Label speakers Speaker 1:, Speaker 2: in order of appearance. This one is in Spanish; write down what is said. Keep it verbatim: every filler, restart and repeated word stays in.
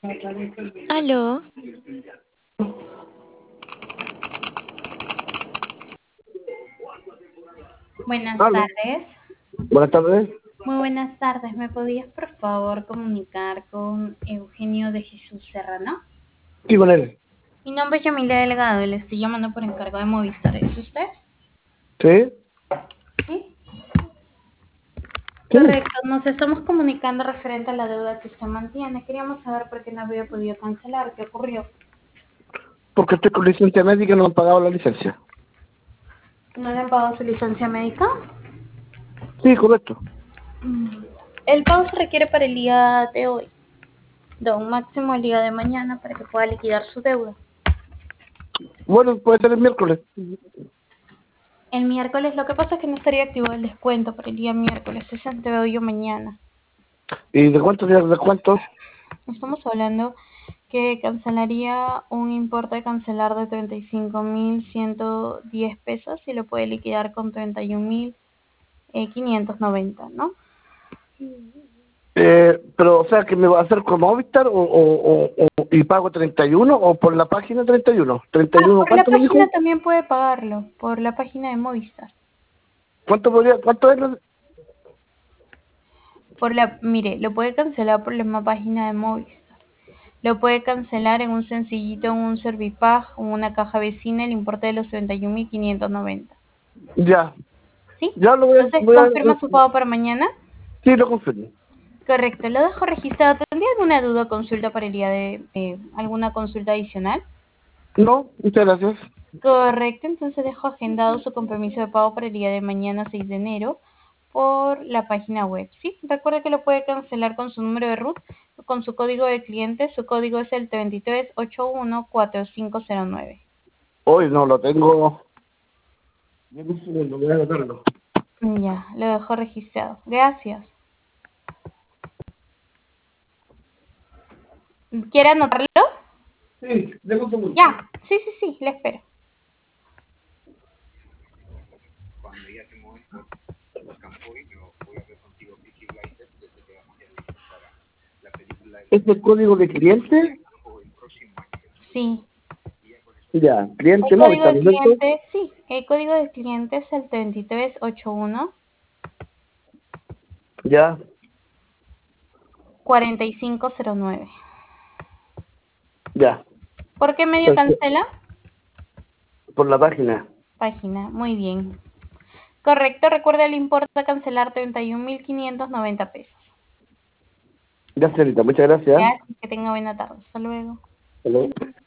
Speaker 1: Aló,
Speaker 2: Buenas
Speaker 3: Aló,
Speaker 2: tardes.
Speaker 3: buenas tardes.
Speaker 2: Muy buenas tardes. ¿Me podías por favor comunicar con Eugenio de Jesús Serrano?
Speaker 3: Sí, con él.
Speaker 2: Mi nombre es Yamila Delgado y le estoy llamando por encargo de Movistar. ¿Es usted?
Speaker 3: ¿Sí?
Speaker 2: Sí.
Speaker 3: Sí,
Speaker 2: Correcto. Nos estamos comunicando referente a la deuda que usted mantiene. Queríamos saber por qué no había podido cancelar. ¿Qué ocurrió?
Speaker 3: porque estoy con licencia médica y no me han pagado la licencia.
Speaker 2: ¿No le han pagado su licencia médica?
Speaker 3: Sí, correcto.
Speaker 2: Mm. El pago se requiere para el día de hoy, de un máximo el día de mañana para que pueda liquidar su deuda.
Speaker 3: Bueno, puede ser el miércoles.
Speaker 2: El miércoles, lo que pasa es que no estaría activo el descuento para el día miércoles, ese te veo yo mañana.
Speaker 3: ¿Y de cuántos días de descuento?
Speaker 2: Estamos hablando que cancelaría un importe de cancelar de treinta y cinco mil ciento diez pesos y lo puede liquidar con treinta y un mil quinientos noventa, ¿no?
Speaker 3: Eh, pero, o sea, que me va a hacer con Movistar o, o, o, o- y pago treinta y uno o por la página treinta y uno. treinta y
Speaker 2: Ah,
Speaker 3: uno,
Speaker 2: por la
Speaker 3: ¿cuánto me dijo?
Speaker 2: página también puede pagarlo, por la página de Movistar.
Speaker 3: ¿Cuánto podría, cuánto es? la-
Speaker 2: Por la, mire, lo puede cancelar por la misma página de Movistar. Lo puede cancelar en un sencillito, en un Servipag, o una caja vecina, el importe de los treinta y un mil quinientos noventa.
Speaker 3: Ya,
Speaker 2: ¿Sí?
Speaker 3: ya lo voy a,
Speaker 2: Entonces,
Speaker 3: voy a,
Speaker 2: ¿confirma su pago para mañana?
Speaker 3: sí, lo confirmo.
Speaker 2: Correcto, lo dejo registrado. ¿Tendría alguna duda o consulta para el día de eh, alguna consulta adicional?
Speaker 3: No, muchas gracias.
Speaker 2: Correcto, entonces dejo agendado su compromiso de pago para el día de mañana seis de enero por la página web. Sí, recuerde que lo puede cancelar con su número de R U T o con su código de cliente. Su código es el tres tres ocho uno cuatro cinco cero nueve.
Speaker 3: Hoy no lo tengo. Deme un segundo, voy a anotarlo.
Speaker 2: Ya, lo dejo registrado. Gracias. ¿Quiere anotarlo?
Speaker 3: Sí, deme un segundo.
Speaker 2: Ya, sí, sí, sí, le espero.
Speaker 3: ¿Es el código de cliente?
Speaker 2: Sí.
Speaker 3: Ya,
Speaker 2: El
Speaker 3: cliente
Speaker 2: código
Speaker 3: Movistar,
Speaker 2: de
Speaker 3: ¿no es cierto?
Speaker 2: cliente, sí, el código de cliente es el tres tres ocho uno
Speaker 3: Ya,
Speaker 2: cuatro cinco cero nueve.
Speaker 3: ya.
Speaker 2: ¿Por qué medio
Speaker 3: Perfecto.
Speaker 2: cancela?
Speaker 3: Por la página.
Speaker 2: Página, muy bien. Correcto, recuerda el importe a cancelar treinta y un mil quinientos noventa pesos.
Speaker 3: Ya, señorita, muchas gracias.
Speaker 2: Gracias, que tenga buena tarde. Hasta luego.
Speaker 3: Hasta luego.